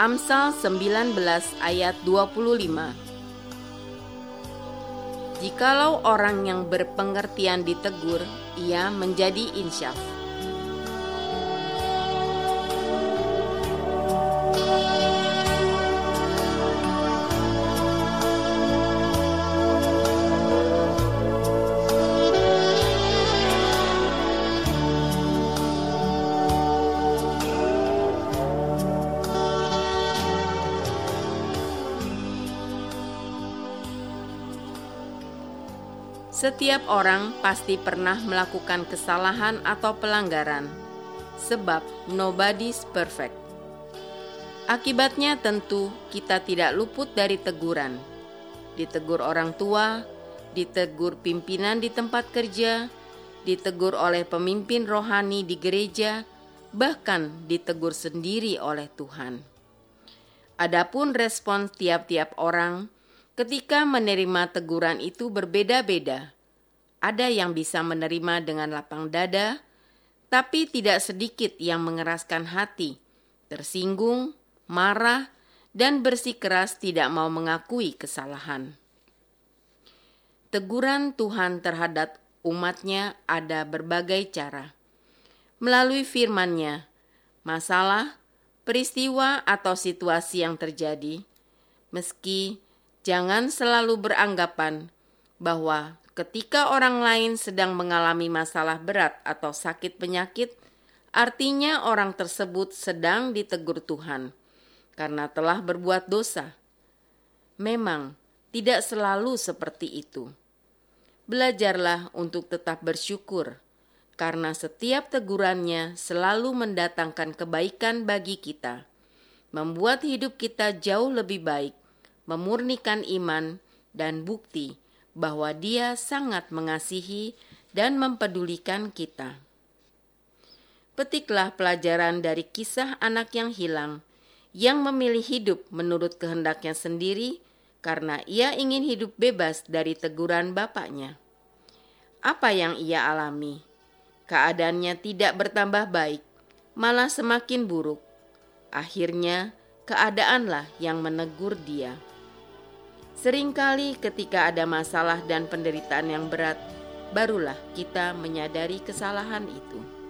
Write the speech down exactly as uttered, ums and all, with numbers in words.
Amsal sembilan belas ayat dua puluh lima. Jikalau orang yang berpengertian ditegur, ia menjadi insyaf. Setiap orang pasti pernah melakukan kesalahan atau pelanggaran, sebab nobody's perfect. Akibatnya tentu kita tidak luput dari teguran. Ditegur orang tua, ditegur pimpinan di tempat kerja, ditegur oleh pemimpin rohani di gereja, bahkan ditegur sendiri oleh Tuhan. Adapun respon tiap-tiap orang ketika menerima teguran itu berbeda-beda. Ada yang bisa menerima dengan lapang dada, tapi tidak sedikit yang mengeraskan hati, tersinggung, marah, dan bersikeras tidak mau mengakui kesalahan. Teguran Tuhan terhadap umat-Nya ada berbagai cara. Melalui firman-Nya, masalah, peristiwa atau situasi yang terjadi, meski jangan selalu beranggapan bahwa ketika orang lain sedang mengalami masalah berat atau sakit penyakit, artinya orang tersebut sedang ditegur Tuhan karena telah berbuat dosa. Memang tidak selalu seperti itu. Belajarlah untuk tetap bersyukur, karena setiap tegurannya selalu mendatangkan kebaikan bagi kita, membuat hidup kita jauh lebih baik, memurnikan iman, dan bukti bahwa Dia sangat mengasihi dan mempedulikan kita. Petiklah pelajaran dari kisah anak yang hilang, yang memilih hidup menurut kehendaknya sendiri karena ia ingin hidup bebas dari teguran bapaknya. Apa yang ia alami? Keadaannya tidak bertambah baik, malah semakin buruk. Akhirnya, keadaanlah yang menegur dia. Seringkali ketika ada masalah dan penderitaan yang berat, barulah kita menyadari kesalahan itu.